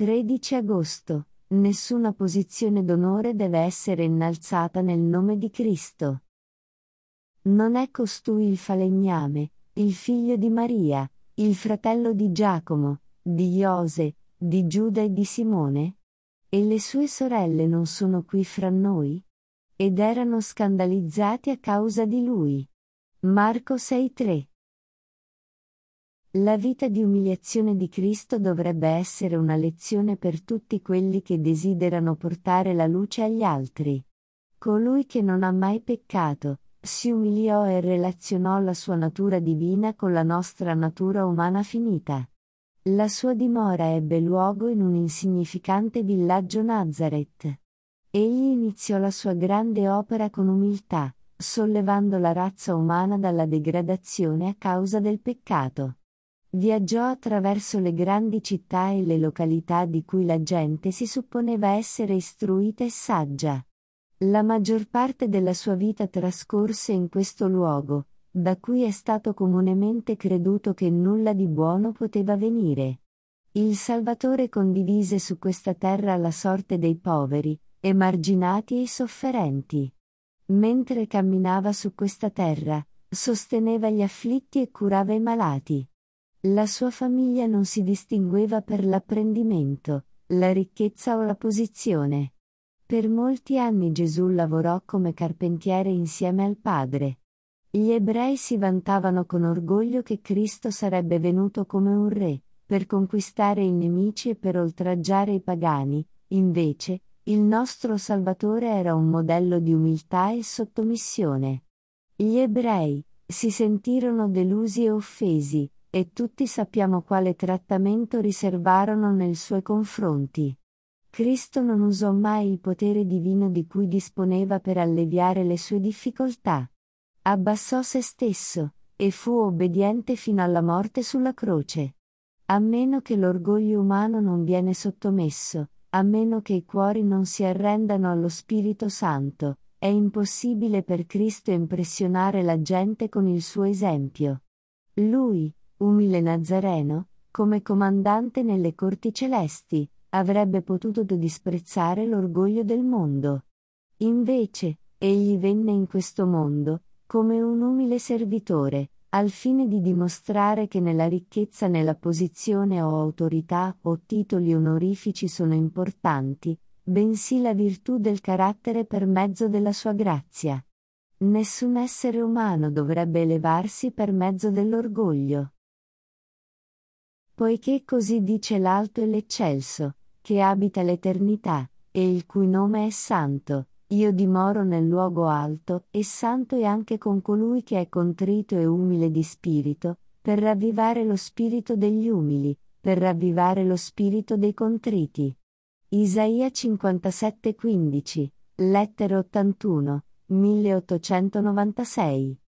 13 agosto. Nessuna posizione d'onore deve essere innalzata nel nome di Cristo. Non è costui il falegname, il figlio di Maria, il fratello di Giacomo, di Iose, di Giuda e di Simone? E le sue sorelle non sono qui fra noi? Ed erano scandalizzati a causa di lui. Marco 6:3. La vita di umiliazione di Cristo dovrebbe essere una lezione per tutti quelli che desiderano portare la luce agli altri. Colui che non ha mai peccato, si umiliò e relazionò la sua natura divina con la nostra natura umana finita. La sua dimora ebbe luogo in un insignificante villaggio Nazareth. Egli iniziò la sua grande opera con umiltà, sollevando la razza umana dalla degradazione a causa del peccato. Viaggiò attraverso le grandi città e le località di cui la gente si supponeva essere istruita e saggia. La maggior parte della sua vita trascorse in questo luogo, da cui è stato comunemente creduto che nulla di buono poteva venire. Il Salvatore condivise su questa terra la sorte dei poveri, emarginati e sofferenti. Mentre camminava su questa terra, sosteneva gli afflitti e curava i malati. La sua famiglia non si distingueva per l'apprendimento, la ricchezza o la posizione. Per molti anni Gesù lavorò come carpentiere insieme al Padre. Gli ebrei si vantavano con orgoglio che Cristo sarebbe venuto come un re, per conquistare i nemici e per oltraggiare i pagani. Invece, il nostro Salvatore era un modello di umiltà e sottomissione. Gli ebrei si sentirono delusi e offesi, e tutti sappiamo quale trattamento riservarono nei suoi confronti. Cristo non usò mai il potere divino di cui disponeva per alleviare le sue difficoltà. Abbassò se stesso, e fu obbediente fino alla morte sulla croce. A meno che l'orgoglio umano non viene sottomesso, a meno che i cuori non si arrendano allo Spirito Santo, è impossibile per Cristo impressionare la gente con il suo esempio. Lui, umile Nazareno, come comandante nelle corti celesti, avrebbe potuto disprezzare l'orgoglio del mondo. Invece, egli venne in questo mondo, come un umile servitore, al fine di dimostrare che nella ricchezza né la posizione o autorità o titoli onorifici sono importanti, bensì la virtù del carattere per mezzo della sua grazia. Nessun essere umano dovrebbe elevarsi per mezzo dell'orgoglio. Poiché così dice l'Alto e l'Eccelso, che abita l'eternità, e il cui nome è santo, io dimoro nel luogo alto e santo e anche con colui che è contrito e umile di spirito, per ravvivare lo spirito degli umili, per ravvivare lo spirito dei contriti. Isaia 57:15, lettere 81, 1896.